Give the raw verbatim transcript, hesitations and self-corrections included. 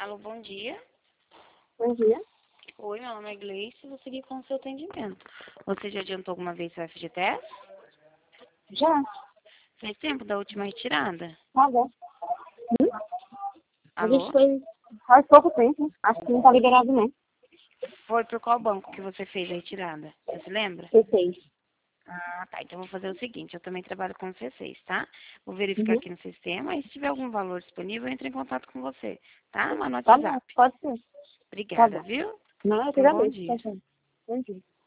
Alô, bom dia. Bom dia. Oi, meu nome é Gleice, vou seguir com o seu atendimento. Você já adiantou alguma vez o F G T S? Já? Faz tempo da última retirada? Tá bom. Hum? A gente Alô? fez faz pouco tempo. Acho que não tá liberado, não. Foi por qual banco que você fez a retirada? Você se lembra? C seis. Ah, tá. Então vou fazer o seguinte, eu também trabalho com C seis, tá? Vou verificar Uhum. aqui no sistema e se tiver algum valor disponível, eu entro em contato com você, tá? Mas no Tá bom, WhatsApp. pode ser. Tá Obrigada, bom. viu? Não, eu que Um bom agradeço. Tá dia. bom. Bom dia.